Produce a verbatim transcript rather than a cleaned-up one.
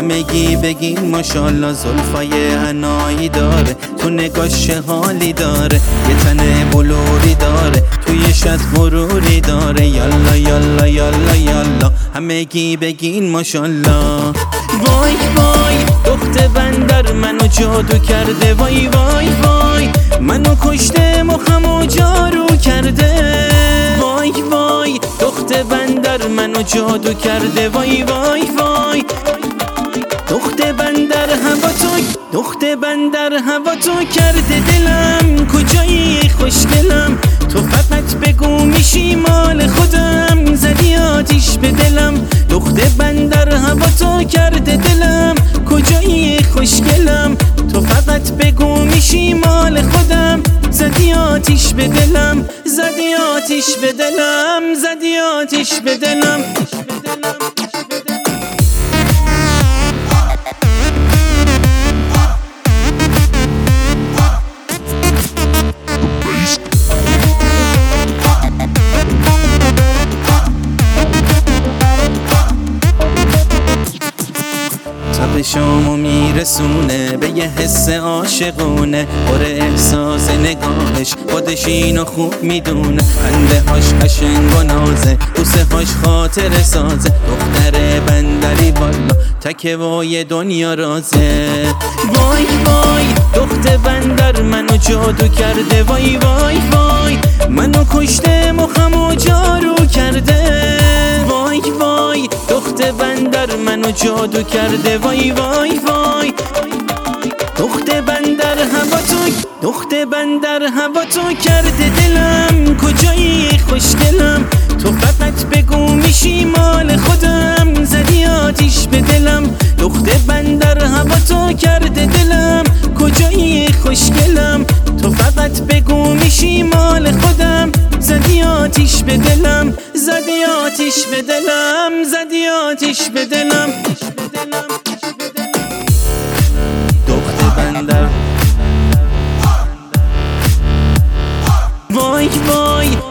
همگی بگین ماشالله. زلفای عنایی داره، تو نگاش حالی داره، یه تن بلوری داره، توی شط غروری داره. یالا یالا یالا یالا همگی بگین ماشالله. وای وای دخت بندر منو جادو کرده، وای وای وای منو کشته مخمو جارو کرده. وای وای دخت بندر منو جادو کرده، وای وای وای دخت بندر هوا تو، دخت بندر هوا تو کرده دلم. کجایی خوشگلم تو فقط بگو میشی مال خودم. زدی آتیش به دلم، دخت بندر هوا تو کرده دلم. کجایی خوشگلم تو فقط بگو میشی مال خودم. زدی آتیش به دلم، زدی آتیش به دلم، زدی آتیش به دلم. به شامو میرسونه به یه حس عاشقونه، پر احساس نگاهش خودش اینو خوب میدونه. خنده هاش قشنگ و نازه، بوسه هاش خاطر سازه. دختر بندری والا تکه وای دنیا رازه. وای وای دخت بندر منو جادو کرده، وای وای وای منو کشته مخمو جارو کرده. وای وای دخت بندر منو جادو کرده، وای وای وای دخت بندر هوا تو، دخت بندر هوا تو کرده دلم. کجایی خوشگلم تو فقط بگو میشی مال خودم. زدی آتیش به دلم، دخت بندر هوا تو کرده دلم. کجایی خوشگلم تو فقط بگو میشی مال خودم. زدی آتیش به دلم، زدی آتیش به دلم، زدی آتیش به دلم. دخت بندر وای وای